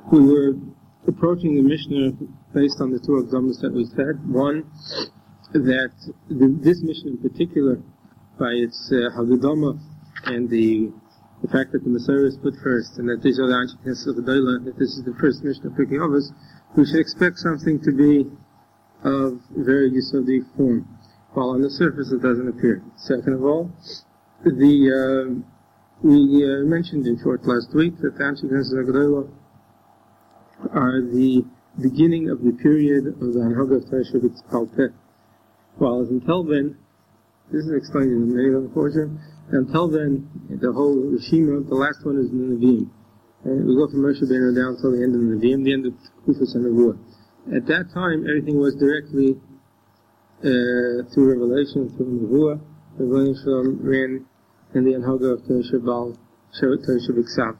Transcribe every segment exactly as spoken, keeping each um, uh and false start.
we were approaching the Mishnah based on the two examples that we said. One, that the, this Mishnah in particular, by its uh, Haggadama and the the fact that the Messiah is put first, and that these are the Anshiknes of the Doila, that this is the first Mishnah picking of us, we should expect something to be of very Yisodi form, while on the surface it doesn't appear. Second of all, the uh, we uh, mentioned in short last week that the Anshiknes of the Doila are the beginning of the period of the Anhaga of Taishavitz Palpeh, while until then, this is explained in the middle of the portion. Until then, the whole Rishima, the last one is the Nevi'im. And we go from Moshe Rabbeinu down until the end of the Nevi'im, the end of Kufus and Nevuah. At that time, everything was directly uh, through revelation, through Nevuah. Revelation Shalom ran in the Anhaga of Teishabal, Teishav Iksav.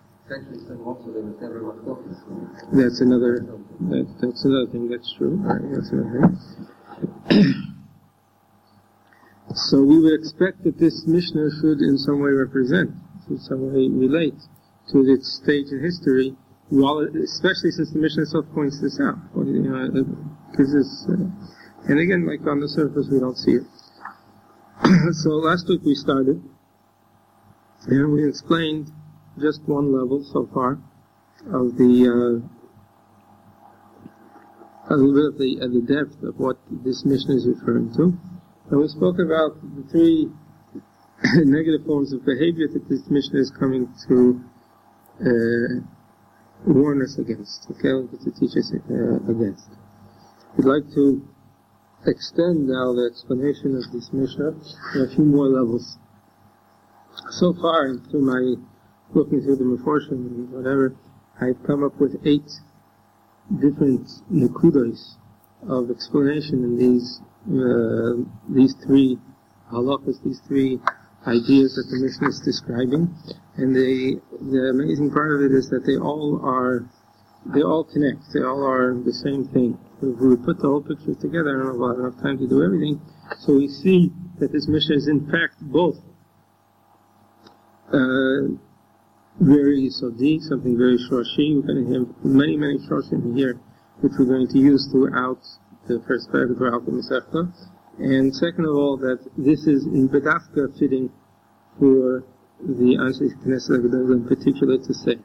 That's another, that, that's another thing that's true. Right, that's another thing. So we would expect that this Mishnah should in some way represent, in some way relate to its stage in history, while it, especially since the Mishnah itself points this out. You know, because it's, uh, and again, like on the surface, we don't see it. So last week we started, and we explained just one level so far of the uh, a little bit of the, of the depth of what this Mishnah is referring to. And we spoke about the three negative forms of behavior that this Mishnah is coming to uh, warn us against, okay, to teach us uh, against. We'd like to extend now the explanation of this Mishnah on a few more levels. So far, through my looking through the Meforshim and whatever, I've come up with eight different nekudos of explanation in these Uh, these three halachas, these three ideas that the Mishnah is describing, and the the amazing part of it is that they all are, they all connect, they all are the same thing. So if we would put the whole picture together, I don't know if I'll have enough time to do everything, so we see that this Mishnah is in fact both uh, very sodi, something very shorshi. We're going to have many, many shorshim here, which we're going to use throughout the first paragraph throughout the Masechta, and second of all, that this is in Bedafka fitting for the Anshe Knesset in particular to say.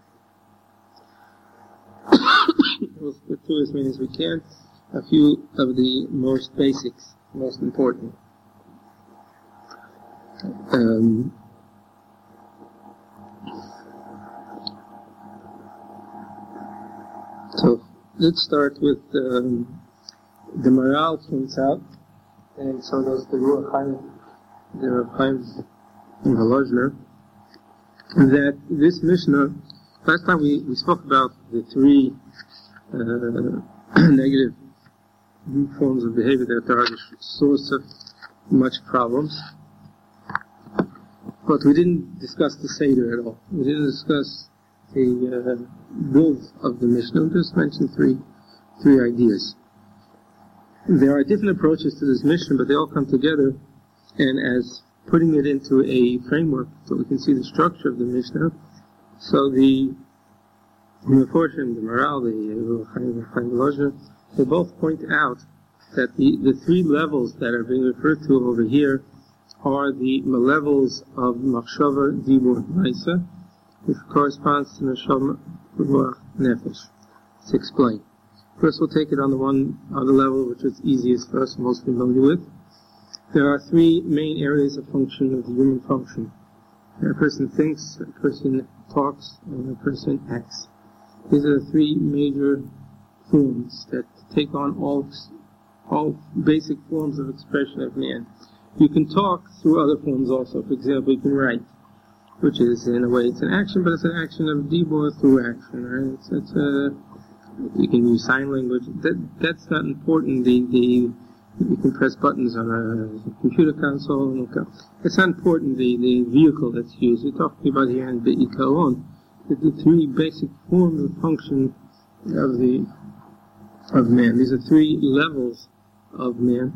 We'll split through as many as we can, a few of the most basics, most important. Um, so, let's start with um, the Maral points out, and so does the Ruach Chaim, the Ruach Chaim in Volozhner, that this Mishnah, last time we, we spoke about the three uh, negative forms of behavior that are the source of much problems, but we didn't discuss the Seder at all. We didn't discuss the uh, build of the Mishnah. We just mentioned three three ideas. There are different approaches to this Mishnah, but they all come together, and as putting it into a framework so we can see the structure of the Mishnah. So the Meforshim, the Maral, the Chaim Volozhner, they both point out that the, the three levels that are being referred to over here are the levels of Machshava, Dibur, Maisa, which corresponds to Neshama, Ruach, Nefesh. Let's explain. First, we'll take it on the one on the level which is easiest for us, most familiar with. There are three main areas of function of the human function. A person thinks, a person talks, and a person acts. These are the three major forms that take on all all basic forms of expression of man. You can talk through other forms also. For example, you can write, which is in a way it's an action, but it's an action of dibur through action. Right? It's, it's a You can use sign language. That that's not important. The the you can press buttons on a computer console. It's not important. The the vehicle that's used. We're talking about here in Be'ikaron, the, the three basic forms of function of the of man. These are three levels of man.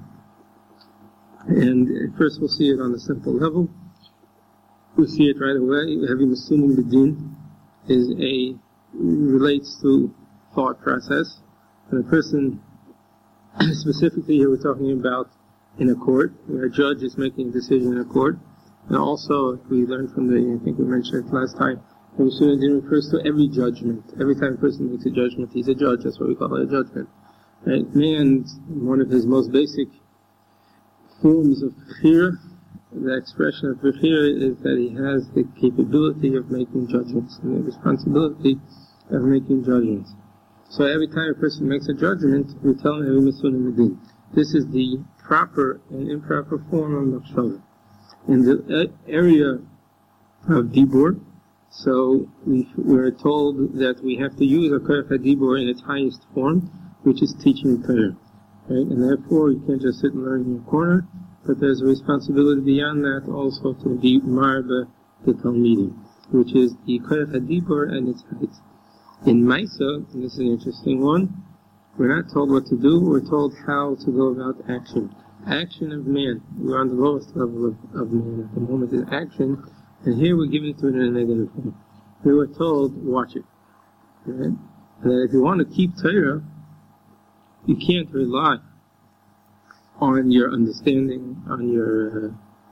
And first, we'll see it on the simple level. We see it right away. Having assuming the din is a relates to thought process. And a person, specifically here we're talking about in a court, where a judge is making a decision in a court. And also, we learned from the, I think we mentioned it last time, it refers to every judgment. Every time a person makes a judgment, he's a judge. That's what we call it, a judgment. Right? Man, one of his most basic forms of fear, the expression of fear, is that he has the capability of making judgments and the responsibility of making judgments. So every time a person makes a judgment, we tell him every mitzvah medin. This is the proper and improper form of machshava. In the area of dibur, so we, we're told that we have to use a koach hadibur in its highest form, which is teaching Torah. Right? And therefore, you can't just sit and learn in your corner, but there's a responsibility beyond that also to be marba the talmidim, which is the koach hadibur and its height. In Maisa, and this is an interesting one, we're not told what to do, we're told how to go about action. Action of man. We're on the lowest level of, of man at the moment is action, and here we're given to it in a negative form. We were told, watch it. Right? And that if you want to keep Torah, you can't rely on your understanding, on your uh,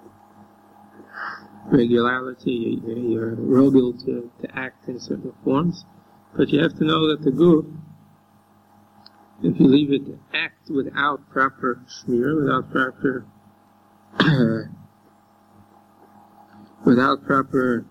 regularity, your, your rogel to, to act in certain forms. But you have to know that the guf, if you leave it to act without proper shmir, without proper without proper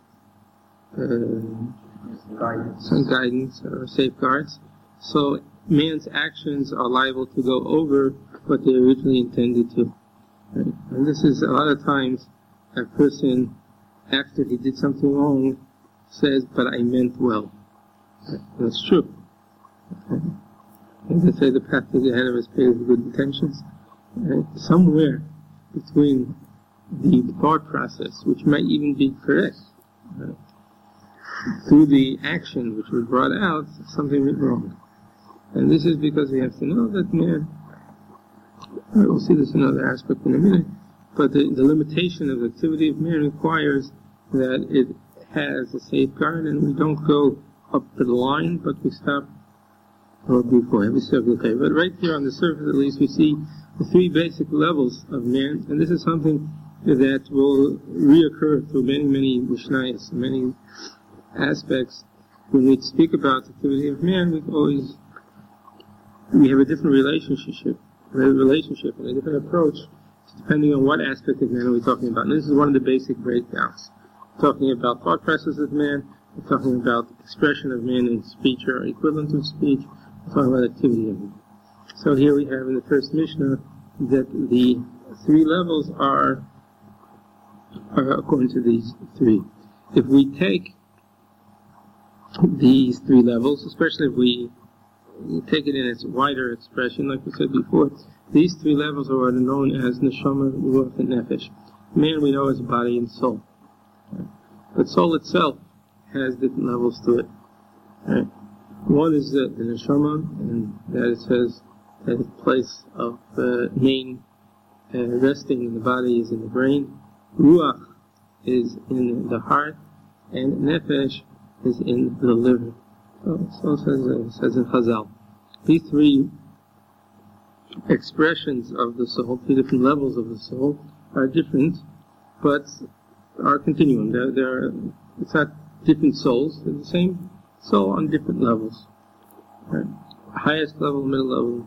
uh, guidance. Some guidance or safeguards, so man's actions are liable to go over what they originally intended to. Right? And this is a lot of times a person, after he did something wrong, says, "But I meant well." Right? That's true. Okay? As they say, the path to the head of is paved with good intentions. Right? Somewhere between the thought process, which might even be correct, right, through the action which was brought out, something went wrong. And this is because we have to know that man, we'll see this in another aspect in a minute, but the, the limitation of the activity of man requires that it has a safeguard, and we don't go up to the line, but we stop or before every circle. Okay, but right here on the surface, at least, we see the three basic levels of man, and this is something that will reoccur through many, many Mishnayos, many aspects. When we speak about the activity of man, we always we have a different relationship, we have a relationship and a different approach, depending on what aspect of man are we talking about. And this is one of the basic breakdowns. We're talking about thought process of man. We're talking about expression of man in speech or equivalent of speech. We're talking about activity of man. So here we have in the first Mishnah that the three levels are, are according to these three. If we take these three levels, especially if we take it in its wider expression, like we said before, these three levels are what are known as neshama, ruach, and nefesh. Man we know as body and soul. But soul itself has different levels to it. Right? One is uh, the neshama, and that it says that the place of uh, main uh, resting in the body is in the brain. Ruach is in the heart, and nefesh is in the liver. So, so says, uh, says in Chazal. These three expressions of the soul, three different levels of the soul, are different, but are continuum. They're, they're, it's not different souls, they're the same soul on different levels. Right? Highest level, middle level.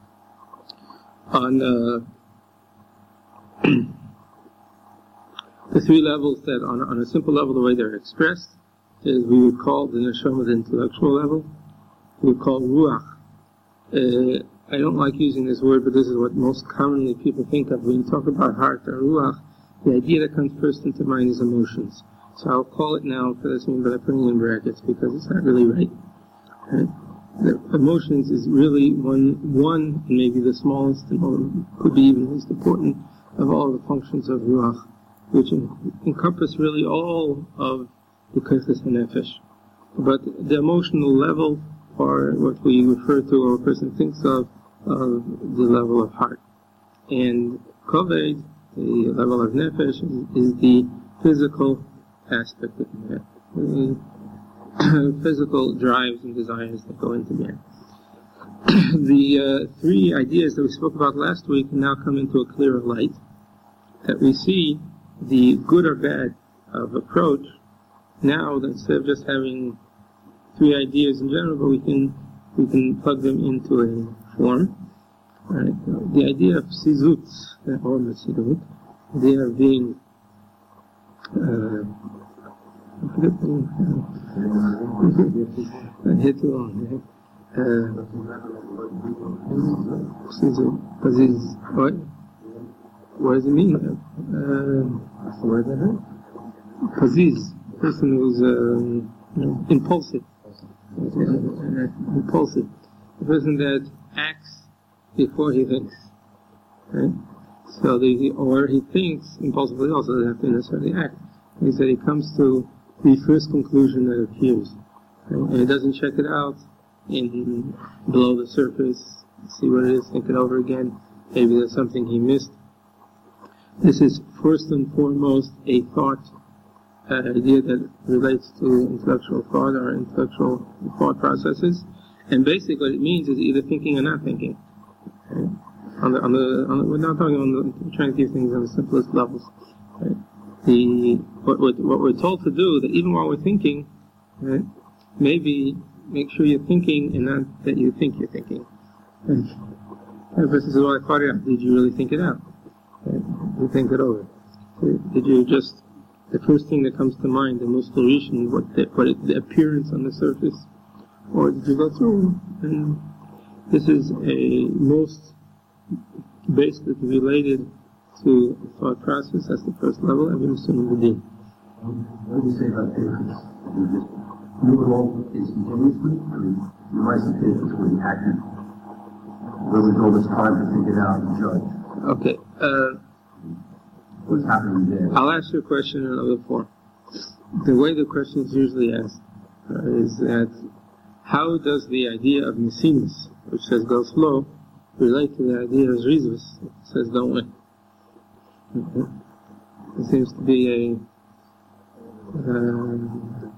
On uh, the three levels that, on, on a simple level, the way they're expressed, is we would call the neshama the intellectual level. We would call ruach. Uh, I don't like using this word, but this is what most commonly people think of when you talk about heart or ruach. The idea that comes first into mind is emotions. So I'll call it now for this one, but I'm putting it in brackets because it's not really right. Right? The emotions is really one, one, and maybe the smallest, and could be even least important of all the functions of ruach, which encompass really all of the koachos hanefesh. But the emotional level, or what we refer to, or a person thinks of, of the level of heart. And koved, the level of nefesh, is, is the physical aspect of that. physical drives and desires that go into man. The uh, three ideas that we spoke about last week now come into a clearer light, that we see the good or bad of approach now, that instead of just having three ideas in general, but we can we can plug them into a form. Right? The idea of sizut, or mesidut, the idea of being uh, I hit too long. Sizut, what? What does it mean? Uh, what's the word? Paziz, person who's um, you know, impulsive. Uh, impulsive. The person that acts before he thinks. Right? So the, or he thinks impulsively also, doesn't have to necessarily act. He said he comes to the first conclusion that appears. Right? And he doesn't check it out in below the surface, see what it is, think it over again. Maybe there's something he missed. This is first and foremost a thought, uh, idea that relates to intellectual thought or intellectual thought processes. And basically what it means is either thinking or not thinking. Right? On the, on the, on the, we're not talking on the, we're trying to keep things on the simplest levels. Right? The, what, what, what we're told to do, that even while we're thinking, right, maybe make sure you're thinking and not that you think you're thinking. Right? And the person says, well, I thought it out. Did you really think it out? Right? You think it over. Did you just, the first thing that comes to mind, the most solution, what the, what it, the appearance on the surface? Or did you go through? And this is a most basically related to the thought process. That's the first level. Every Muslim would do. What do you say about patience? You just do it all instantaneously? I mean, you might say patience when you act. Where we all this time to think it out and judge. Okay. Uh, What's happening there? I'll ask you a question in another form. The way the question is usually asked uh, is that how does the idea of Mesimus, which says go slow, relate to the idea of Zrizus, which says don't win? Mm-hmm. It seems to be a um,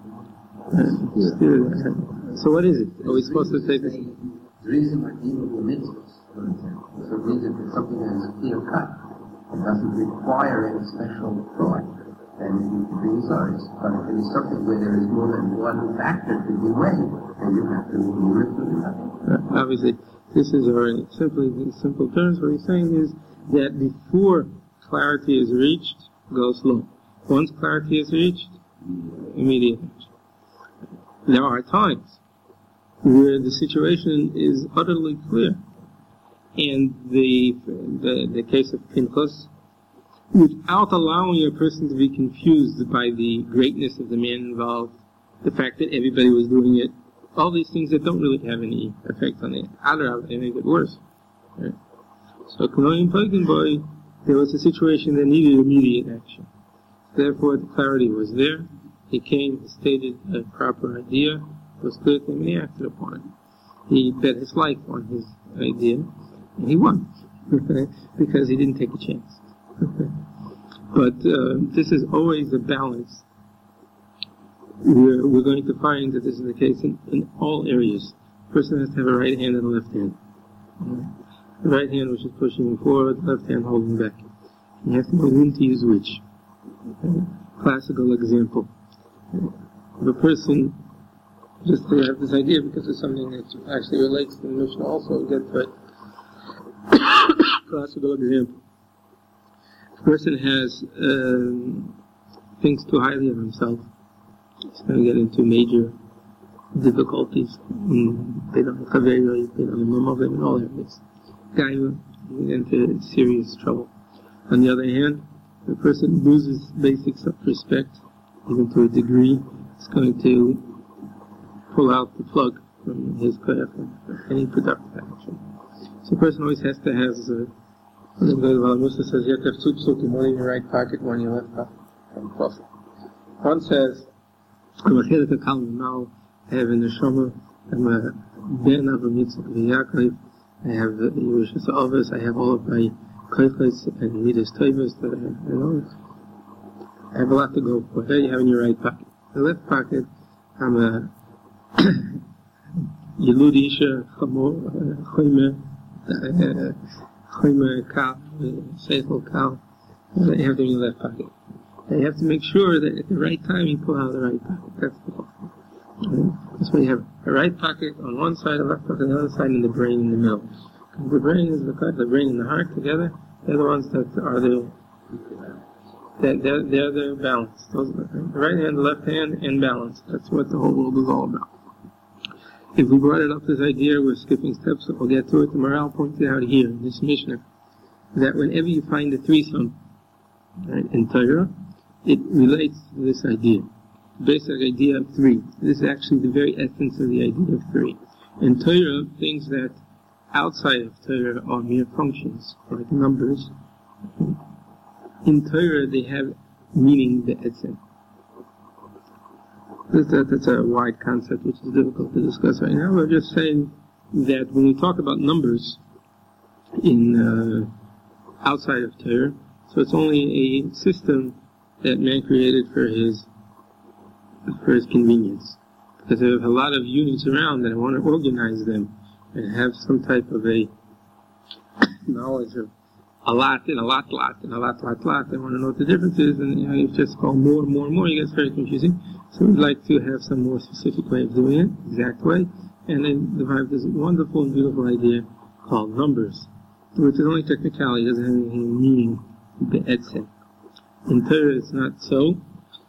uh, so what is it? Are we supposed to take this? Zrizus are dealing with mitzvahs, for example. So Zrizus is something that is clear cut. It doesn't require any special thought. And you can be sorry. But if it is something where there is more than one factor to be weighed, then you have to rule it through nothing. Uh, obviously, this is very simply in simple terms. What he's saying is that before clarity is reached, go slow. Once clarity is reached, immediate action. There are times where the situation is utterly clear, and the the, the case of Pinchas, without allowing a person to be confused by the greatness of the man involved, the fact that everybody was doing it, all these things that don't really have any effect on it. Other they make it worse. Right? So Kanoim Boy, there was a situation that needed immediate action. Therefore the clarity was there. He came, stated a proper idea, it was clear to him, and he acted upon it. He bet his life on his idea, and he won. Because he didn't take a chance. But uh, this is always a balance. We're, we're going to find that this is the case in, in all areas. The person has to have a right hand and a left hand. The right hand which is pushing him forward, the left hand holding back. You have to know when to use which. Okay? Classical example. If a person, just to have this idea because it's something that actually relates to the Mishnah also, get to it. Classical example. If a person has um, thinks too highly of himself, he's going to get into major difficulties in all areas. Guy will get into serious trouble. On the other hand, if a person loses basic self-respect, even to a degree, it's going to pull out the plug from his koyach for any productive action. So a person always has to have, uh, the Musa says, you have to have two psukim, one in your right pocket, one in your left pocket. One says, I'm a chedek HaKalm now, I have a neshama, I'm a ben of a mitzvah v'yakov, I have the Yerushas Avos, I have all of my koyches and midas tovos that I, I know. I have a lot to go for. There you have in your right pocket. The left pocket I'm a Yilud Isha Choyme Choyme Kal Seichel Kal. They have to be in the left pocket. They have to make sure that at the right time you pull out the right pocket. That's the goal. Right? That's why you have a right pocket on one side, a left pocket on the other side, and the brain in the middle. The brain is the the brain and the heart together. They're the ones that are the they're they're, they're the balance. Those are the, the right hand, the left hand, and balance. That's what the whole world is all about. If we brought it up this idea, we're skipping steps, so we'll get to it. The Maharal pointed out here in this Mishnah that whenever you find a threesome, right, in Torah, it relates to this idea, the basic idea of three. This is actually the very essence of the idea of three. In Torah, things that outside of Torah are mere functions, like numbers. In Torah, they have meaning, the etzem. That's, that's a wide concept which is difficult to discuss right now. We're just saying that when we talk about numbers in uh, outside of Torah, so it's only a system that man created for his for his convenience. Because there are a lot of units around that I want to organize them and have some type of a knowledge of a lot and a lot lot and a lot lot lot. I want to know what the difference is, and you know, you just call more, more, more, it gets very confusing. So we'd like to have some more specific way of doing it, exact way. And then develop this wonderful and beautiful idea called numbers, which is only technicality, doesn't have any meaning, the etzem. In Torah it's not so.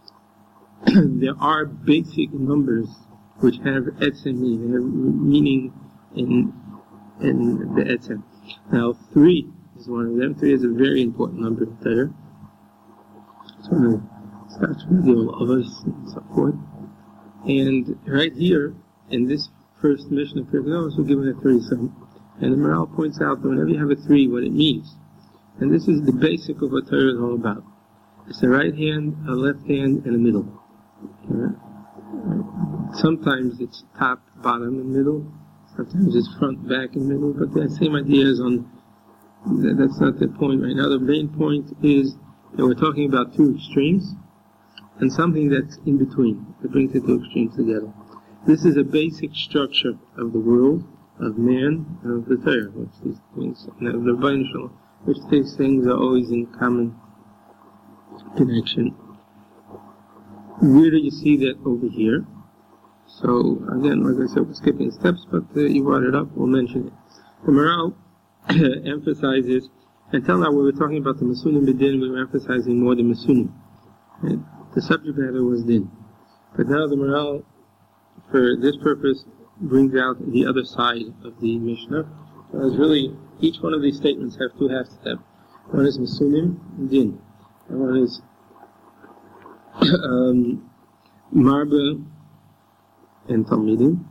There are basic numbers which have etzem meaning, they have meaning in, in the etzem. Now three is one of them. Three is a very important number in Torah. It's one of the starts with the of us and so forth. And right here, in this first mission of Pirkei we're given a threesome. And the Maharal points out that whenever you have a three, what it means. And this is the basic of what Torah is all about. It's a right hand, a left hand, and a middle. Right? Sometimes it's top, bottom, and middle. Sometimes it's front, back, and middle. But the same idea is on. That's not the point right now. The main point is that we're talking about two extremes and something that's in between that brings the two extremes together. This is a basic structure of the world, of man, and of the Torah, which these things, and the Rebbeinu Shalom, which these things are always in common connection. Where do you see that over here? So again, like I said, we're skipping steps, but uh, you brought it up, we'll mention it. The Maharal emphasizes, until now we were talking about the Masunim B'Din, we were emphasizing more the Masunim. Right? The subject matter was Din. But now the Maharal, for this purpose, brings out the other side of the Mishnah. So it's really, each one of these statements have two halves to them. One is Masunim and Din. And one is um, Marba and Talmidim,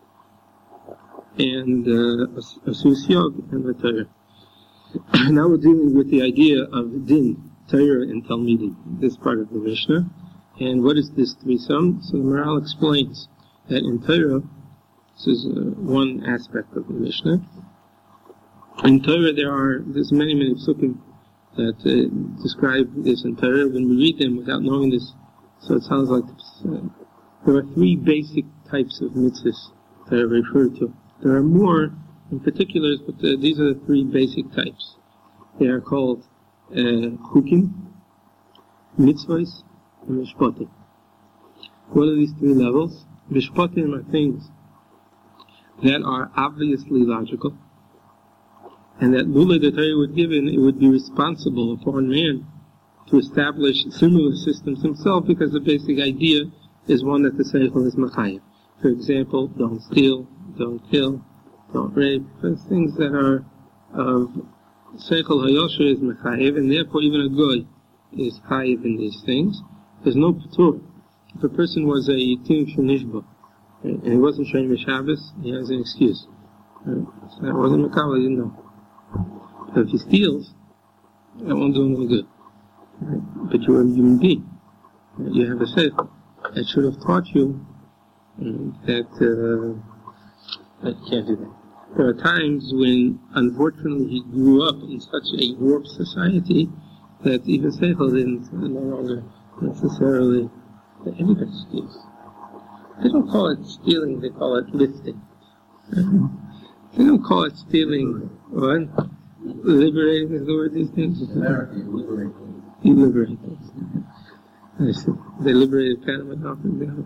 and uh, Asusyog and the Torah. Now we're dealing with the idea of Din, Torah and Talmidim, this part of the Mishnah. And what is this threesome? So the Maharal explains that in Torah, this is uh, one aspect of the Mishnah. In Torah there are, there's many, many psukim that uh, describe this in Torah. When we read them without knowing this, so it sounds like uh, there are three basic types of mitzvahs that are referred to. There are more in particulars, but uh, these are the three basic types. They are called uh, chukim, mitzvahs, and mishpatim. What are these three levels? Mishpatim are things that are obviously logical, and that lula the Torah would give in, it would be responsible upon man to establish similar systems himself, because the basic idea is one that the seichel is machayev. For example, don't steal, don't kill, don't rape. Those things that are of seichel hayosher is machayev, and therefore even a goy is chayev in these things. There's no patur. If a person was a yitim shenishba, and he wasn't shayim b'Shabbos, he has an excuse. Right? So that wasn't makabel, he didn't know. But if he steals, that won't do him any good. Right? But you're a human being. Right? You have a seichel. That should have taught you um, that, uh, that you can't do that. There are times when, unfortunately, he grew up in such a warped society that even seichel didn't no longer necessarily that everybody steals. They don't call it stealing, they call it lifting. They don't call it stealing, what? Liberating is the word these days? Liberating. You liberate things. They liberated Panama now, for example.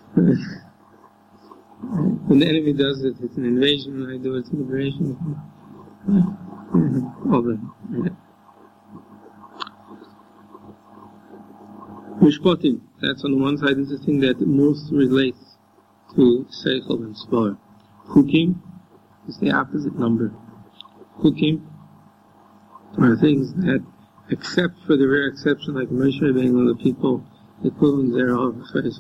When the enemy does it, it's an invasion. When I do it, it's a liberation. All that. Mishpatim. That's on the one side. This is the thing that most relates to Seichel and Svar. Chukim is the opposite number. Chukim are things that, except for the rare exception, like Moshe Rabbeinu and the people, the equivalent thereof,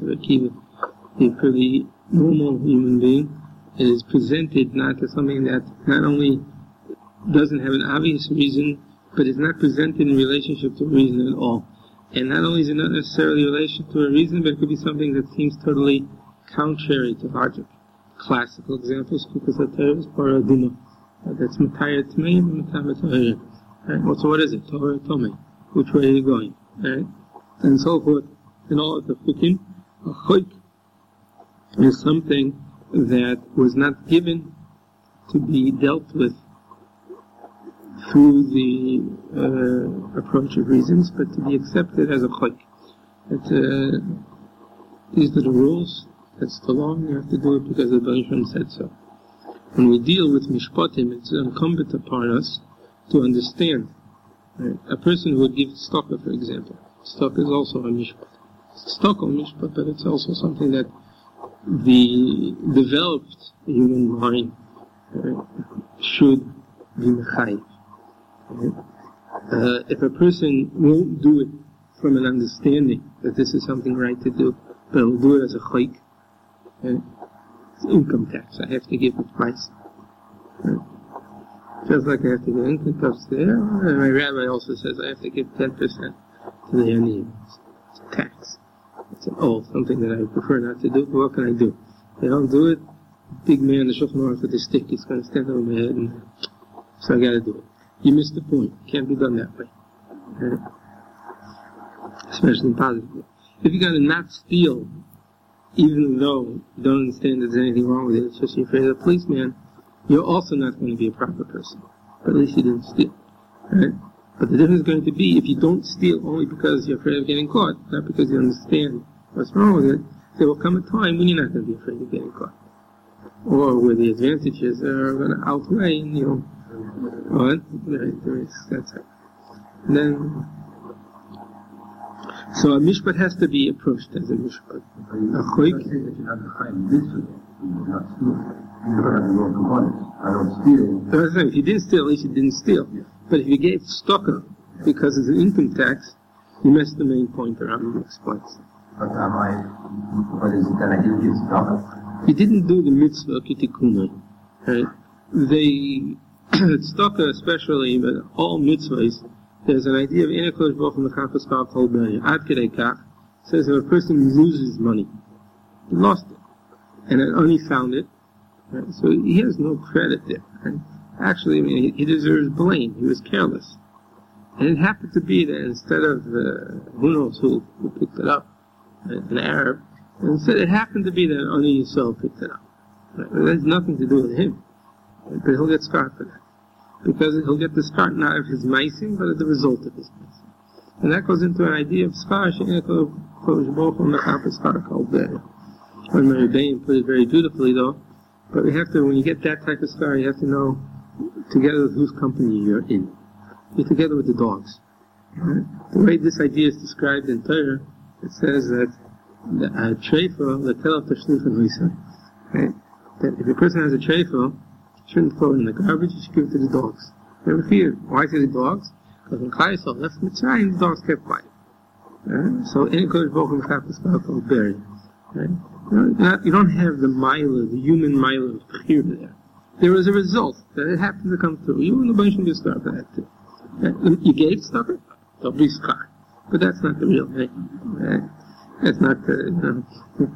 the pretty normal human being, it is presented not as something that not only doesn't have an obvious reason, but is not presented in relationship to reason at all. And not only is it not necessarily in relation to a reason, but it could be something that seems totally contrary to logic. Classical examples, because the Torah is paradina. That's Mataya Tmei and Mataya Torah. Right? Well, so what is it? Torah Tomei. Which way are you going? Right? And so forth. In all of the Chukim, a Chuk is something that was not given to be dealt with through the uh, approach of reasons, but to be accepted as a Chuk. Uh, these are the rules. That's the law. You have to do it because the Baruch Shem said so. When we deal with Mishpatim, it's incumbent upon us to understand. Right? A person who would give tzedakah, for example. Tzedakah is also a mishpat. It's tzedakah mishpat, but it's also something that the developed human mind uh, should be mechayiv. Right? Uh, if a person won't do it from an understanding that this is something right to do, but will do it as a chayk, right? It's income tax. I have to give a price. Right? Just like I have to give income tax there, and my rabbi also says I have to give ten percent to the aniyim. It's a tax. It's an oath, something that I prefer not to do, but what can I do? If I don't do it, big man, the Shulchan Aruch with the stick, is going to stand over my head, and so I got to do it. You missed the point. It can't be done that way. Right? Especially positively. If you're going to not steal, even though you don't understand that there's anything wrong with it, it's just you're afraid of the policeman, you're also not going to be a proper person. But at least you didn't steal. Right? But the difference is going to be if you don't steal only because you're afraid of getting caught, not because you understand what's wrong with it, there will come a time when you're not going to be afraid of getting caught. Or where the advantages are going to outweigh and you'll... What? Right, there is, that's it. And then... So a mishpat has to be approached as a mishpat. A choik. I don't steal. If you didn't steal, at least you didn't steal. But if you gave tzedakah because it's an income tax, you missed the main point that Rambam explains. But am I? What is it that I didn't give tzedakah? You didn't do the mitzvah kitikunai. Right? They tzedakah especially, but all mitzvahs. There's an idea of Enekosh Baruch Hu Mechafes Kal Kol B'Nei. Ad Kedei Kach says if a person loses money, he lost it, and an Ani found it, right? So he has no credit there. Right? Actually, I mean, he, he deserves blame. He was careless, and it happened to be that instead of uh, who knows who who picked it up, right? An Arab, instead it happened to be that an Ani Yisrael picked it up. Right? It has nothing to do with him, right? But he'll get scarred for that. Because he'll get the scar not of his meisim, but as a result of his meisim. And that goes into an idea of scar, she'eneko kosh boch u'mechafes scar kol b'nei. When Rebbein put it very beautifully though, but we have to, when you get that type of scar, you have to know together with whose company you're in. You're together with the dogs. Right? The way this idea is described in Torah, it says that the treifa, the telach tashlichan huisa, right? That if a person has a treifa, shouldn't throw it in the garbage, you should give it to the dogs. Never fear. Why to the dogs? Because when Klal Yisrael left Mitzrayim, the dogs kept quiet. Right? So, any Kodesh Baruch Hu Mechafes Kal Kol B'Nei. Right? You don't, you don't have the mila, the human mila of Bechir there. There was a result that it happened to come through. You and the bunch of you start for that too. Right? You gave stuff, don't be scarred. But that's not the real thing. Right? That's not the, you know.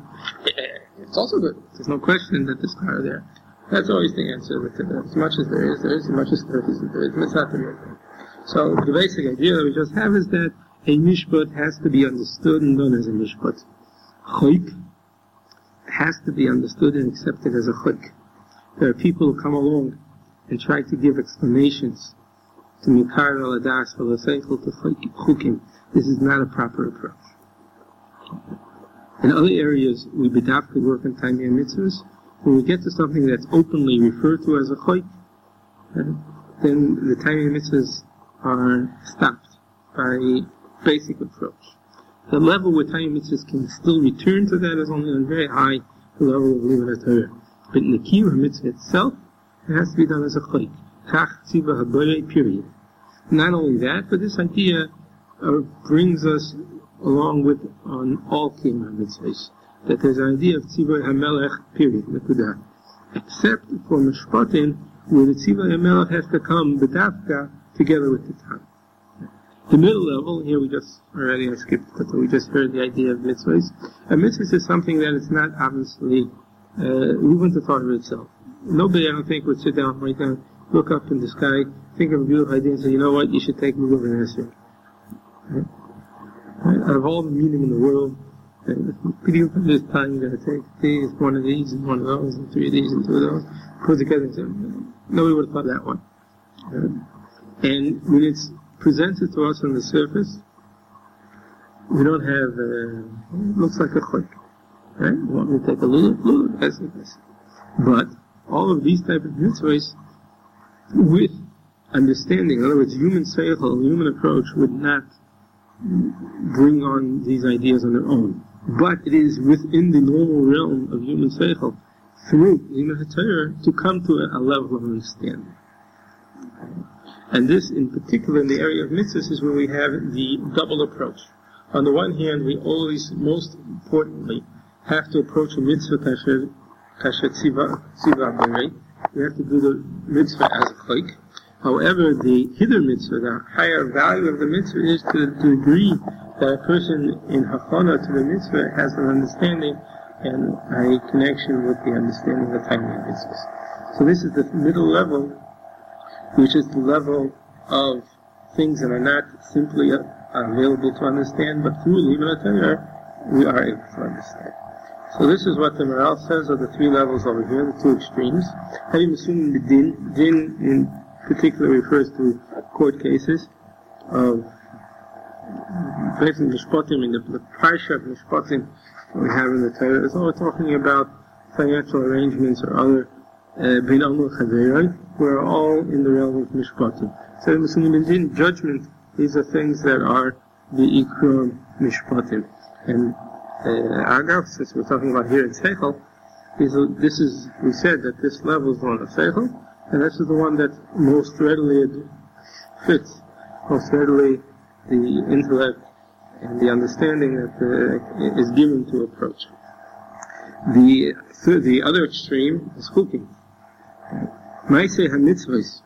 It's also good. There's no question that the scar there. That's always the answer. With the, as much as there is, there is. As much as there isn't, there is. It's not the real thing. So the basic idea that we just have is that a mishpat has to be understood and done as a mishpat. Choik has to be understood and accepted as a chuk. There are people who come along and try to give explanations to mikar al-adas v'laseichel to chukim. This is not a proper approach. In other areas, we bedavka work on Taimei mitzvahs. When we get to something that's openly referred to as a chuk, then the Taimei mitzvahs are stopped by basic approach. The level where Taimei mitzvahs can still return to that is only on a very high level of Limud Torah. But in the Kiyum mitzvah itself, it has to be done as a chuk. Kach tzivah haborei, period. Not only that, but this idea uh, brings us along with on all Kiyum mitzvahs, that there's an idea of tzivah hamelech, period, nekudah. Except for mishpatim, where the tzivah hamelech has to come b'davka together with the time. The middle level, here we just, already I skipped, but we just heard the idea of mitzvahs. A mitzvah is something that is not obviously, uh, we wouldn't have thought of it itself. Nobody, I don't think, would sit down right now, look up in the sky, think of a beautiful idea and say, you know what, you should take Lulav and Esrei. Right? Right? Out of all the meaning in the world, uh, this time you're going to take these, one of these, and one of those, and three of these, and two of those, put together and say, nobody would have thought that one. Uh, and when it's presented to us on the surface, we don't have, uh, it looks like a chuk. Right? You want me to take a lulav? Lulav, that's it. That's it. But all of these type of mitzvahs, with understanding, in other words, human seichel, human approach, would not bring on these ideas on their own. But it is within the normal realm of human seichel, through Limud Torah, to come to a, a level of understanding. And this, in particular, in the area of mitzvahs, is where we have the double approach. On the one hand, we always, most importantly, have to approach a mitzvah kasher, kasher tziva, tziva berei. We have to do the mitzvah as a chuk. However, the hither mitzvah, the higher value of the mitzvah, is to the degree that a person in hachana to the mitzvah has an understanding and a connection with the understanding of the Taimei mitzvahs. So this is the middle level, which is the level of things that are not simply uh, available to understand, but through Limud Torah, we are able to understand. So this is what the Maral says of the three levels over here, the two extremes. Having assumed the din, din in particular refers to court cases of basically mishpatim, in the, the parsha of mishpatim we have in the Torah. It's all talking about financial arrangements or other bin amur chaveroi, we're all in the realm of mishpatim. So in din, judgment, these are things that are the ikram mishpatim. And uh, agav, since we're talking about here in seichel, this is, we said that this level is the one of seichel, and this is the one that most readily fits, most readily the intellect and the understanding that uh, is given to approach. The th- the other extreme is chukim. Ma'aseh hamitzvos,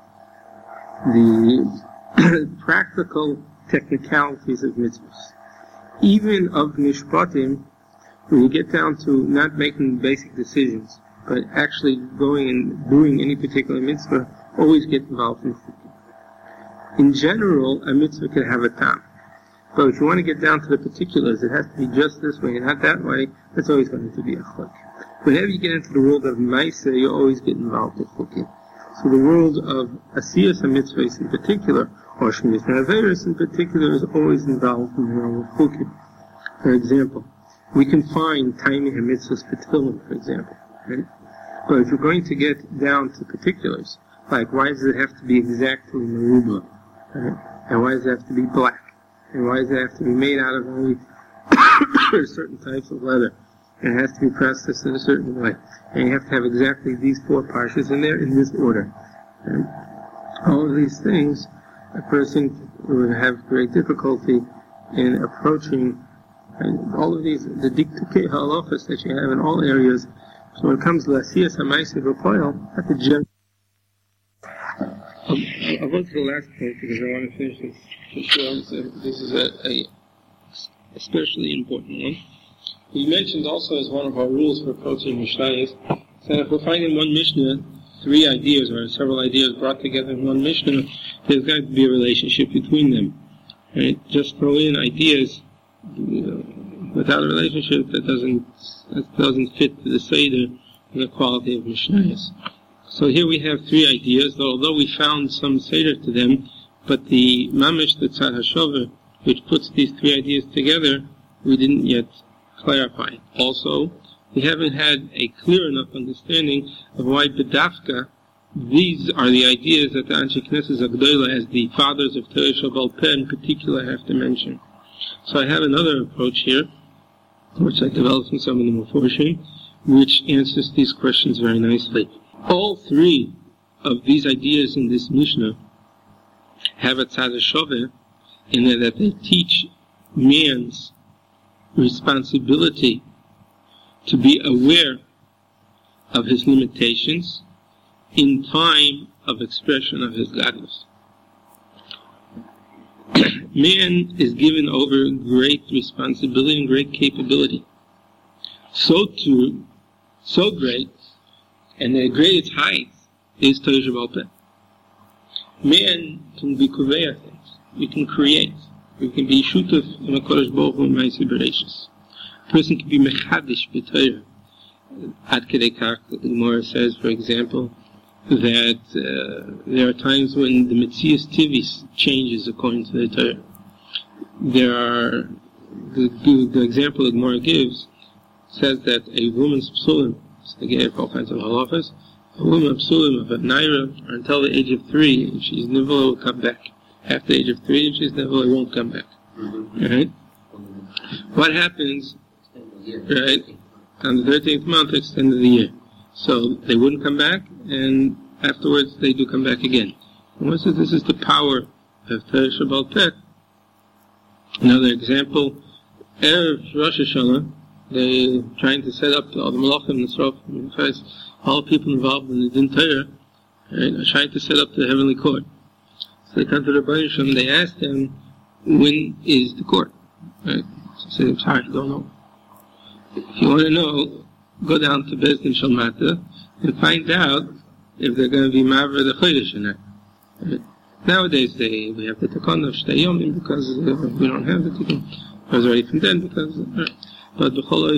the practical technicalities of mitzvahs. Even of mishpatim, when you get down to not making basic decisions, but actually going and doing any particular mitzvah, always get involved in chukim. In general, a mitzvah can have a tam. But if you want to get down to the particulars, it has to be just this way and not that way, that's always going to be a chuk. Whenever you get into the world of ma'aseh, you always get involved in chukim. So the world of asiyas mitzvahs in particular, or shmiras ha'averos in particular, is always involved in the realm of chukim. For example, we can find Taimei mitzvahs for tefillin, for example. Right? But if you're going to get down to particulars, like why does it have to be exactly meruba, right? And why does it have to be black? And why does it have to be made out of only certain types of leather? And it has to be processed in a certain way. And you have to have exactly these four parshas in there in this order. And all of these things, a person would have great difficulty in approaching. And all of these, the diktukei halachos that you have in all areas. So when it comes to asiyas ha'ma'aseh v'poel, that's a general. I'll, I'll go to the last point because I want to finish this. This is a, a especially important one. We mentioned also as one of our rules for approaching Mishnayos that if we're finding one Mishnah, three ideas or several ideas brought together in one Mishnah, there's got to be a relationship between them. Right? Just throw in ideas, you know, without a relationship, that doesn't that doesn't fit to the Seder and the quality of Mishnayos. So here we have three ideas, although we found some Seder to them, but the Mamish, the Tzad HaShover, which puts these three ideas together, we didn't yet clarify. Also, we haven't had a clear enough understanding of why B'dafka, these are the ideas that the Anshe Knesset Agdola, as the fathers of Torah Shabbat Peh in particular, have to mention. So I have another approach here, which I developed from some of the Meforshim, which answers these questions very nicely. All three of these ideas in this Mishnah have a Tzad HaShoveh in that they teach man's responsibility to be aware of his limitations in time of expression of his godliness. Man is given over great responsibility and great capability. So too, so great, and the greatest height is Torah Shabbat Peh. Man can be Kuveya things. We can create. We can be Shutuf in a Kodesh Baruch Hu and Ma'aseh Bereshis. A person can be Mechadish B'Torah. Ad Kedei Kach, the Gemara says, for example, that uh, there are times when the Metzias Tivis changes according to the Torah. There are, the, the, the example the Gemara gives says that a woman's psulim, so they gave all kinds of halachas, a woman's psulim of a naira until the age of three, and she's never will come back. After the age of three, and she's never won't come back. Mm-hmm. Right? What happens, right, on the thirteenth month, extend of the year? So they wouldn't come back, and afterwards they do come back again. And what says this is the power of Torah Shabbat Peh. Another example, Erev Rosh Hashanah, they're trying to set up all the Malachim and Srofim, all people involved in the Din Torah, right, are trying to set up the heavenly court. So they come to the Rebbeinu Shalom, they ask them, when is the court? Right? So they say, I'm sorry, I don't know. If you want to know, go down to Beis Din Shalmata and find out if they're going to be Mavra the Chodesh or not. Right? Nowadays, they, we have the Takon of Shtei Yomim because uh, we don't have the Takon. It was already from then because, uh, but the whole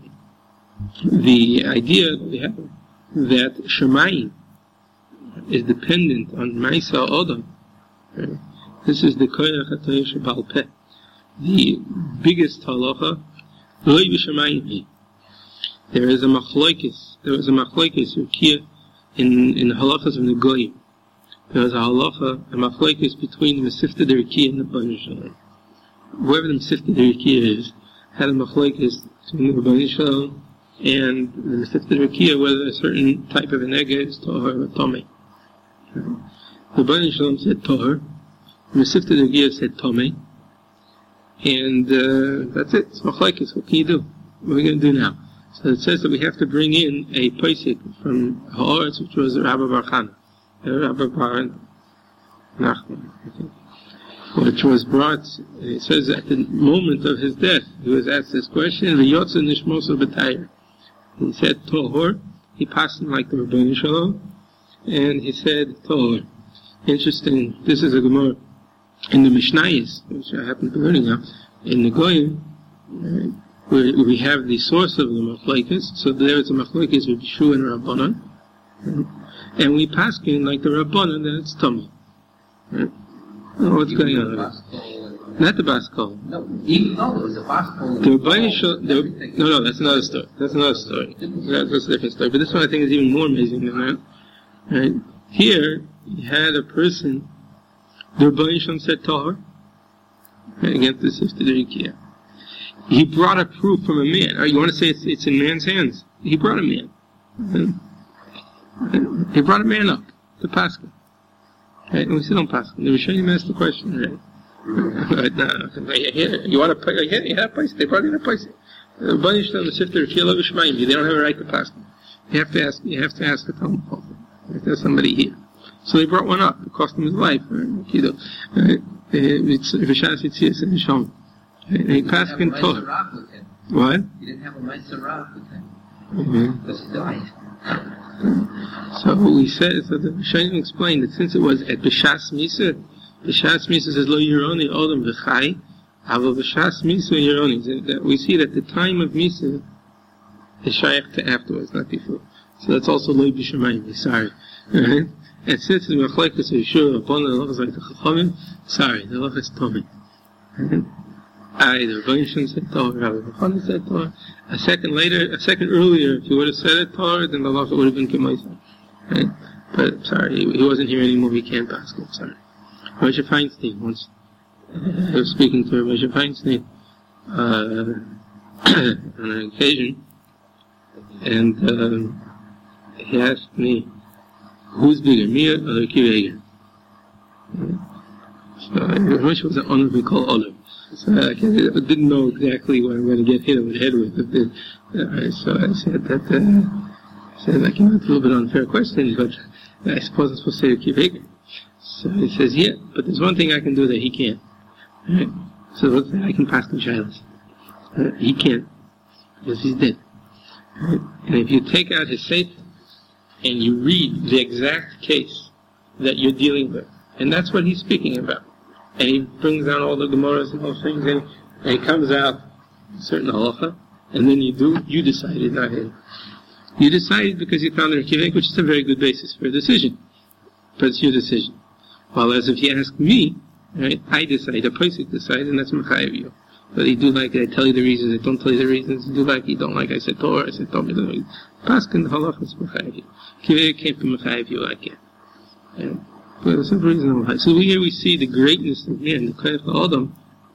the idea that we have that Shemayim is dependent on Maisa Odom. Right? This is the Koyach HaTorah Shabbat Peh. The biggest halacha, Loi B'Shemayim. There is a machlokes. There was a machlokes in in the halachas of the Goyim. There was a halacha, a machlokes between the Mesifta Derikiyah and the Rebbeinu Shalom. Whoever the Mesifta Derikiyah is had a machlokes between the Rebbeinu Shalom and the Mesifta Derikiyah whether a certain type of a nega is tohar or tomei. The Rebbeinu Shalom said tohar, the Mesifta Derikiyah said tomei, and uh, that's it. It's machlokes. What can you do? What are we going to do now? So it says that we have to bring in a posek from Haaretz, which was Rabbi Bar Chana, Rabbi Bar Nachman, I think, which was brought. It says at the moment of his death, he was asked this question: "V'yotze nishmoso b'tayr." He said Tohor. He passed him like the Rebbeinu Shalom, and he said Tohor. Interesting. This is a Gemara in the Mishnayos, which I happen to be learning now, in the Goyim. Right? Where we have the source of the machlokes, so there is a machlokes with Yeshua and Rabbanan, and we pass in like the Rabbanan that it's tummy. Right? Oh, what's going on? Not the Baskol. No, even though it was a Baskol. The Rebbeinu Shalom. No, no, that's another story. That's another story. That's a different story. But this one I think is even more amazing than that. Right? Here you had a person. The Rebbeinu Shalom said Tahor right, against the Sifta Derikiyah. He brought a proof from a man. Or you want to say it's, it's in man's hands? He brought a man. Right? He brought a man up to Pascha. Right? And we said on Pascha. The Rishonim asked the question. Right? Right now, you want to pay? Yeah, you had a place. They brought in a place. The Rebbeinu Shalom, the Sifta Derikiyah, they don't have a right to Pascha. You have to ask. You have to ask the Talmud. If there's somebody here. So they brought one up. It cost him his life. Right? It's V'shas Yitzias and Yishom. And he passed in Torah. What? He didn't have a Meiser Rav with him. Mm-hmm. Because he died. So we said, so the Rishonim explained that since it was at B'shas Misa, B'shas Misa says, Lo Yironi Odom V'chai, Aval V'Shas Misa Yeroni, that we see that the time of Misa is shaykh to afterwards, not before. So that's also Loi B'Shemayim, sorry. Right? And since the Mechlekes Yeshua upon the Lachas like the Chachamim, sorry, the Lachas Tomei. Either Vaishon said Torah, Rabbi Bechon said Torah. A second later, a second earlier, if he would have said it Torah, then the Lacha would have been Kemaisa. Right? But sorry, he, he wasn't here anymore. He can't ask him. Sorry. Moshe Feinstein once uh, I was speaking to Moshe Feinstein uh, on an occasion, and um, he asked me, "Who's bigger, me or the Kiv Hager?" So Moshe was an honor we call Olive. So I didn't know exactly what I'm going to get hit over the head with. Uh, so I said that, uh, I said, like, you know, it's a little bit unfair question, but I suppose I'm supposed to say Kiv Hager. So he says, yeah, but there's one thing I can do that he can't. Right? So what's that? I can pass the Shilas. Uh, he can't, because he's dead. Right? And if you take out his Sefer, and you read the exact case that you're dealing with, and that's what he's speaking about. And he brings down all the Gemaras and all things, and, and he comes out a certain halacha, and then you do, you decided, not him. You decided because you found a Kivek, which is a very good basis for a decision. But it's your decision. While as if you ask me, right, I decide, a Pesach decide, and that's Mechayev you. But you do like it, I tell you the reasons, I don't tell you the reasons, you do like it, you don't like it, I said Torah, I said Torah, Paskin, the halacha is Mechayev you. Kivek can't be Mechayev you like it. And, but there's some reason why. So here we see the greatness of man, the Koyach HaAdam.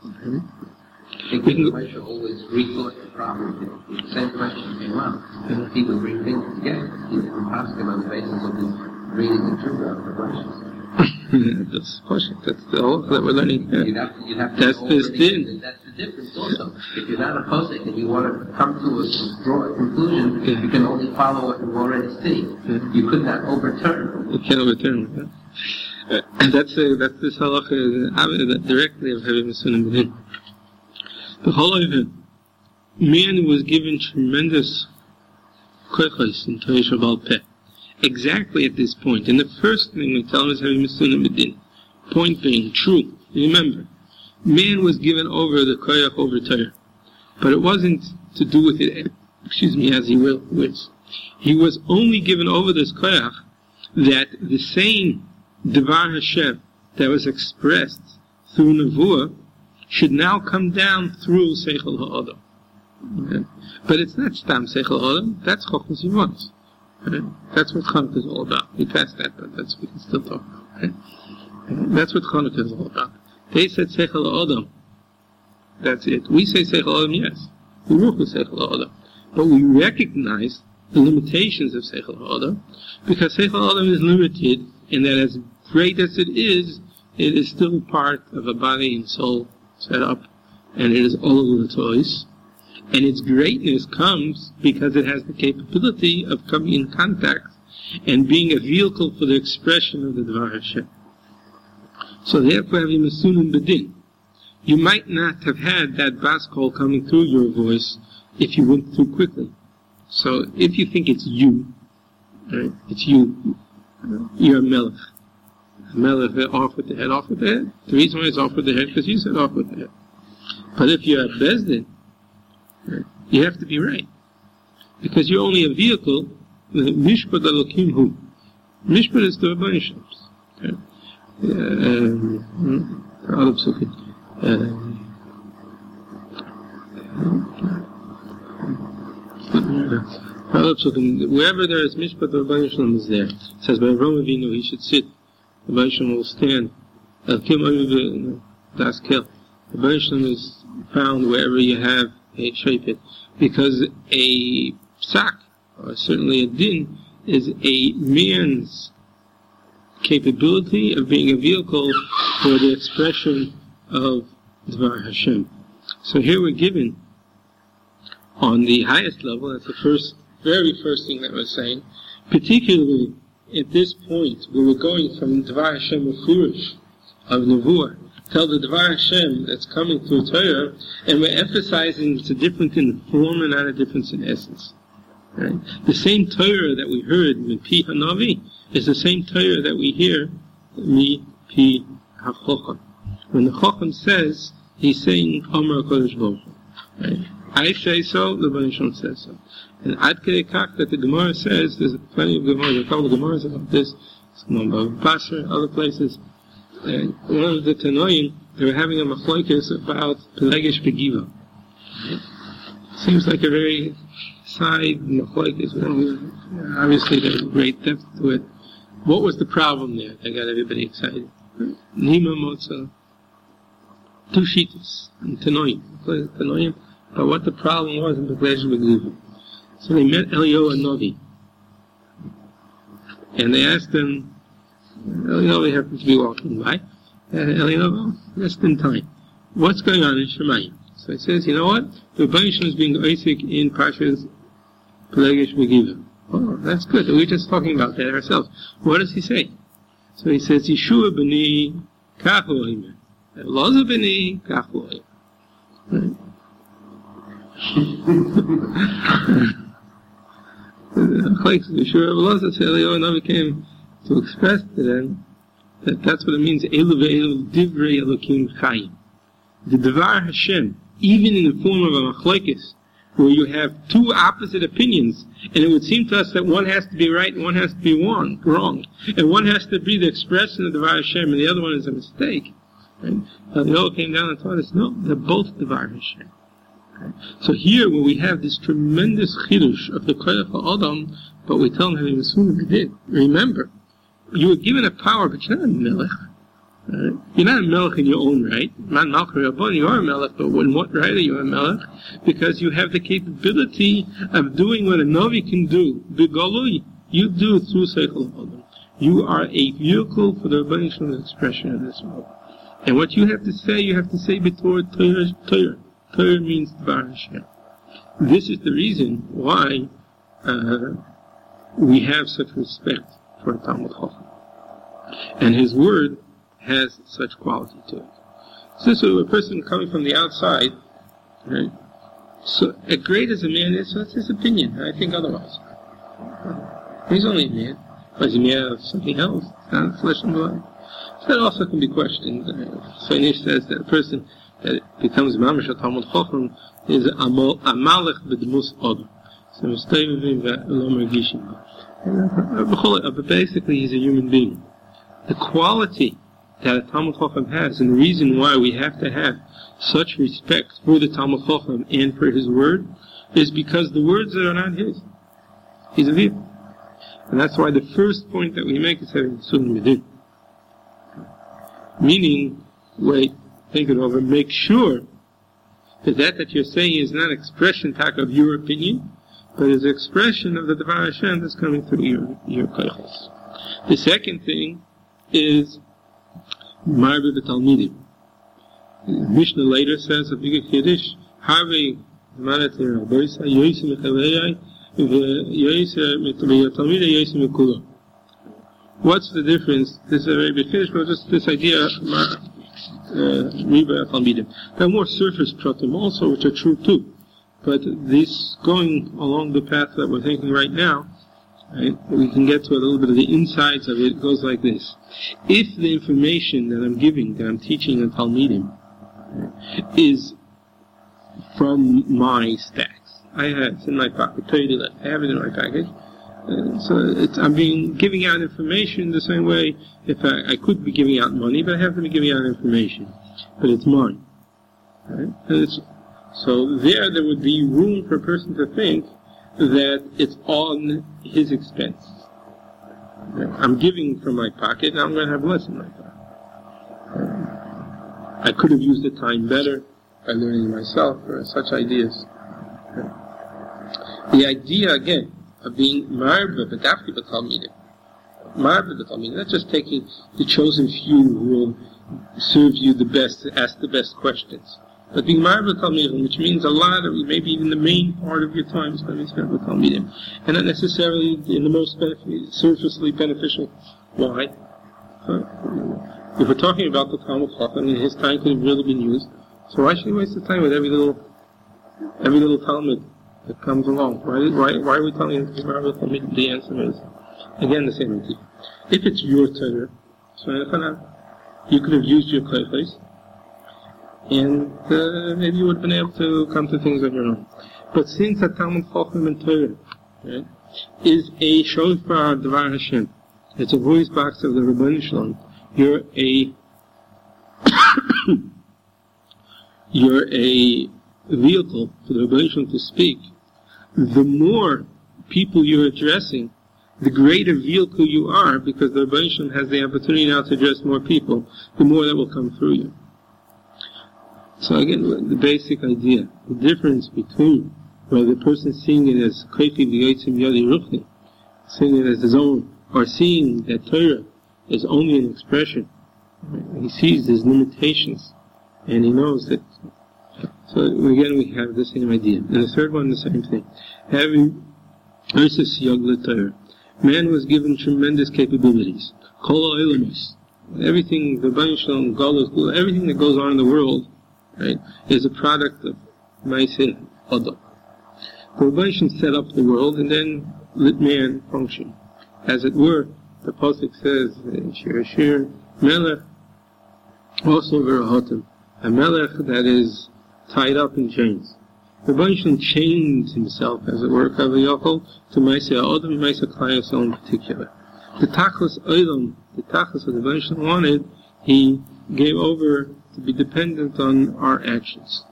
I think the Moshe always rethought the problem. If the same question came up, he would rethink it again. He would ask him on the basis of his reading the Torah of the questions. That's question. That's the whole that we're learning. Yeah. You'd have to, you'd have to that's the din. That's the difference also. If you're not a posek and you want to come to a, draw a conclusion, yeah. You can only follow what you already see. Yeah. You could not overturn. You can't overturn. Yeah. Uh, and that's uh, that's this halacha uh, directly of having Misunim B'din. The whole event, man was given tremendous koichos in Torah Shabbat Peh. Exactly at this point, and the first thing we tell him is having Misunim B'din. Point being, true. Remember, man was given over the koyach over Torah, but it wasn't to do with it, excuse me, as he will, wills. He was only given over this koyach that the same Devar Hashem that was expressed through Nevuah should now come down through Seichel HaAdam. Okay? But it's not Stam Seichel HaAdam, that's Chochmas Yivanos. Okay? That's what Chanukah is all about. We passed that, but that's we can still talk about. Okay? That's what Chanukah is all about. They said Seichel HaAdam. That's it. We say Seichel HaAdam, yes. We work with Seichel HaAdam. But we recognize the limitations of Seichel HaAdam, because Seichel HaAdam is limited in that as great as it is, it is still part of a body and soul set up, and it is all of the toys. And its greatness comes because it has the capability of coming in contact and being a vehicle for the expression of the Dvar Hashem. So therefore, having Misunim B'din, you might not have had that bas kol coming through your voice if you went through quickly. So if you think it's you, right, it's you, you're a melech. A melech off with the head, off with the head. The reason why it's off with the head, because you said off with the head. But if you're a bezdin, right, you have to be right. Because you're only a vehicle, mishpat alokim hu. Mishpat is the Rebbeinu Shem's. Okay? Other psukim. Wherever there is mishpat, the Rebbeinu Shem is there. It says by Avraham Avinu he should sit. The Rebbeinu Shem will stand. El kim oyu das kel. The Rebbeinu Shem is found wherever you have a shaypit, because a psak, or certainly a din, is a man's capability of being a vehicle for the expression of Dvar Hashem. So here we're given, on the highest level, that's the first, very first thing that we're saying, particularly at this point where we're going from Dvar Hashem Mefurish of Nevuah, tell the Dvar Hashem that's coming through Torah, and we're emphasizing it's a difference in form and not a difference in essence. Right? The same Torah that we heard in Pi Hanavi is the same Torah that we hear Mi Pi HaChocham. When the Chocham says he's saying, Omer HaKadosh Baruch Hu. Right? I say so, the Rebbeinu Shalom says so. And Ad Kedei Kach that the Gemara says, there's plenty of Gemara, a couple of Gemaras about this, it's known by Basra, other places. And one of the Tanoim, they were having a machlokes about Pelegish Begiva. Seems like a very side machlokes. Obviously, there's great depth to it. What was the problem there? They got everybody excited. Nima Motza, two Shitas, and Tanoim. Tanoim, but what the problem was in Pelegish Begiva. So they met Eliyahu and Novi. And they asked him, Eliyahu happened to be walking by. And Eliyahu, just in time. What's going on in Shemayim? So he says, you know what? The Rebbeinu Shalom is being Isaac in Parshas Pelegish Begiva. Oh, that's good. We were just talking about that ourselves. What does he say? So he says, Yeshua b'ni kach lo'im. Elazar b'ni kach lo'im. Right? Yeshua Elazar said, Eliyahu came to express to them that that's what it means, Elu ve'elu divrei Elokim chayim. The Devar Hashem, even in the form of a machlokes, where you have two opposite opinions, and it would seem to us that one has to be right and one has to be wrong, wrong, and one has to be the expression of the Devar Hashem and the other one is a mistake. Right? Eliyahu came down and taught us, no, they're both Devar Hashem. Okay. So here, when we have this tremendous chidush of the Koyach HaAdam, but we tell him, remember, you were given a power, but you're not a melech. Right? You're not a melech in your own right. Not Malchus Rabbon, you are a melech, but in what right are you a melech? Because you have the capability of doing what a Novi can do. B'galui, you do it through Seichel HaAdam. You are a vehicle for the Rebbeinu Shalom's expression of this world. And what you have to say, you have to say b'tor Torah, Torah. Torah means Devar Hashem. This is the reason why uh, we have such respect for Talmud Chacham. And his word has such quality to it. So, so a person coming from the outside, right? So, as great as a man is, so that's his opinion. I think otherwise. He's only a man. But he's a man of something else. It's not flesh and blood. So that also can be questioned. Sainish says that a person that becomes Mamash Talmud Chacham is a malech b'dmus odom. So Mustayvim v'lomer gishim. But basically, he's a human being. The quality that a Talmud Chacham has, and the reason why we have to have such respect for the Talmud Chacham and for his word, is because the words are not his. He's a vehicle. And that's why the first point that we make is having Sunnah Medin. Meaning, wait, think it over, make sure that that that you're saying is not expression talk of your opinion, but is expression of the Devar Hashem that's coming through your, your koichos. The second thing is Marbe B'Talmidim. Mishnah later says of Bigah Kiddush, Harvei Manet L'Raboisa Yoysim Echaveyai V'Yoysim B'Talmidei Yoysim B'Kulo. What's the difference? This is a very big Kiddush, but just this idea of Riba Talmidim. There are more surface pratim also, which are true too. But this, going along the path that we're thinking right now, right, we can get to a little bit of the insides of it. It goes like this. If the information that I'm giving, that I'm teaching in Talmidim, right, is from my stacks, I have it's in my pocket, I have it in my package, uh, so it's, I'm being giving out information the same way if I, I could be giving out money, but I have to be giving out information. But it's mine. Right? And it's, so there, there would be room for a person to think that it's on his expense. I'm giving from my pocket, now I'm going to have less in my pocket. I could have used the time better by learning myself, or such ideas. The idea, again, of being marba b'dafki b'talmidim. Marba b'talmidim, not just taking the chosen few who will serve you the best, ask the best questions. But being marba b'talmidim, which means a lot of, maybe even the main part of your time is going to be spent with talmidim. And not necessarily in the most benefit, surfacely beneficial. Why? Uh, if we're talking about the Talmud Chacham, and his time could have really been used, so why should he waste the time with every little, every little Talmud that comes along? Why, why, why are we telling him to be marba b'talmidim? The answer is, again, the same idea. If it's your Torah, so you could have used your clay place, and uh, maybe you would have been able to come to things on your own. But since a Talmud Chacham and Torah, right, is a shofar Dvar Hashem, it's a voice box of the Rebbeinu Shalom, you're a you're a vehicle for the Rebbeinu Shalom to speak. The more people you're addressing, the greater vehicle you are, because the Rebbeinu Shalom has the opportunity now to address more people, the more that will come through you. So again, the basic idea, the difference between whether the person seeing it as Kofi V'yotzim Yadi Ruchni, seeing it as his own, or seeing that Torah is only an expression. Right? He sees his limitations, and he knows that. So again, we have the same idea. And the third one, the same thing. Having versus Yogla Torah. Man was given tremendous capabilities. Kol ha'olamus. Everything, the Rebbeinu Shalom, Galus, everything that goes on in the world, right, is a product of Maaseh Adam. The Rebbeinu Shalom set up the world and then let man function. As it were, the Pasuk says in Shir Shir, Melech, also V'rahotim, a Melech that is tied up in chains. The Rebbeinu Shalom chained himself, as it were, Kavayachol, to Maaseh Adam, Maaseh Klal Yisrael in particular. The Tachlis Olam, the Tachlis that the Rebbeinu Shalom wanted, he gave over to be dependent on our actions.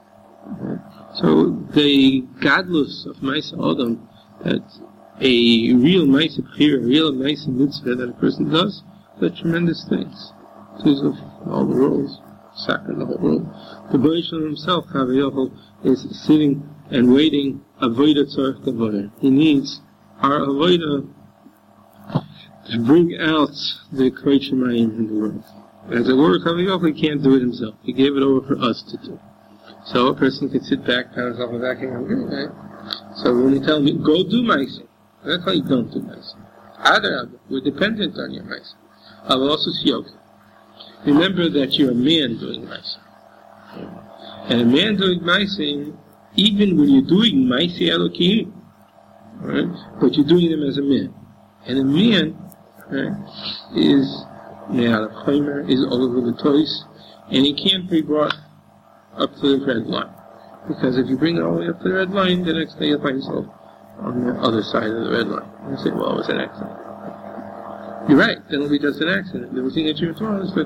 So the godless of Maaseh Adam, that a real Maaseh Bechira, a real Maaseh Mitzvah that a person does, are tremendous things. Because of all the worlds, sacred the whole world. The Rebbeinu Shalom himself, Kavayachol, is sitting and waiting, avodah tzarech avodah. He needs our avodah to bring out the Kriyat Shemayim in the world. As it were, Kavayachol, he can't do it himself. He gave it over for us to do. So a person can sit back, pat himself on the back, and go, okay, right? So when you tell me, go do Maaseh, that's why you don't do Maaseh. Other, we're dependent on your Maaseh. I will also see you. Remember that you're a man doing Maaseh. And a man doing Maaseh, even when you're doing Maaseh Elokim, right, but you're doing them as a man. And a man, right, is Me'al HaChomer, is over the toys, and he can't be brought up to the red line. Because if you bring it all the way up to the red line, the next day you'll find yourself on the other side of the red line. And you say, well, it was an accident. You're right, then it'll be just an accident. Everything that you're taught is good.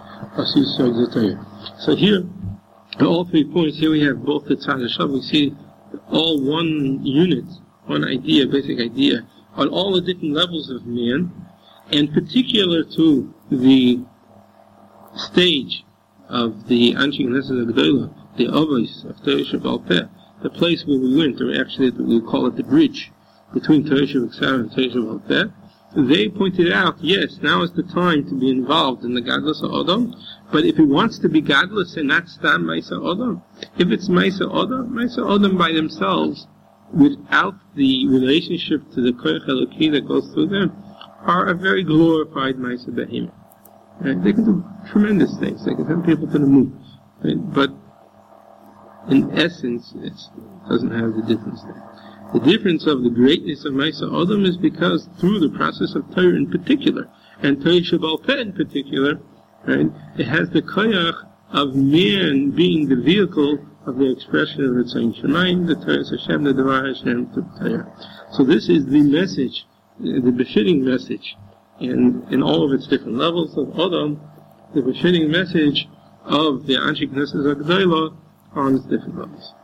So here, all three points, here we have both the Tzad HaShav, we see all one unit, one idea, basic idea, on all the different levels of man, and particular to the stage of the Anshe Knesset HaGedolah, the Avos of Torah Shebaal Peh, the place where we went, or actually we call it the bridge between Torah Shebaal and Torah Shebaal Peh. They pointed out, yes, now is the time to be involved in the Gadlus Adam, but if he wants to be Gadlus and not Stam Maaseh Adam, if it's Maaseh Adam, Maaseh Adam by themselves, without the relationship to the Koyach Eloki that goes through them, are a very glorified Maaseh Behemoth. Right? They can do tremendous things. They can send people to the moon. Right? But in essence, it doesn't have the difference there. The difference of the greatness of Maaseh Adam is because through the process of Torah in particular, and Torah Shebaal Peh in particular, right, it has the koyach of man being the vehicle of the expression of Ritzayin Shemayim, the Torah Hashem, the Dvar Hashem, the Torah. So this is the message, the befitting message, and in all of its different levels of Adam, the befitting message of the Anshe Knesset HaGedolah on its different levels.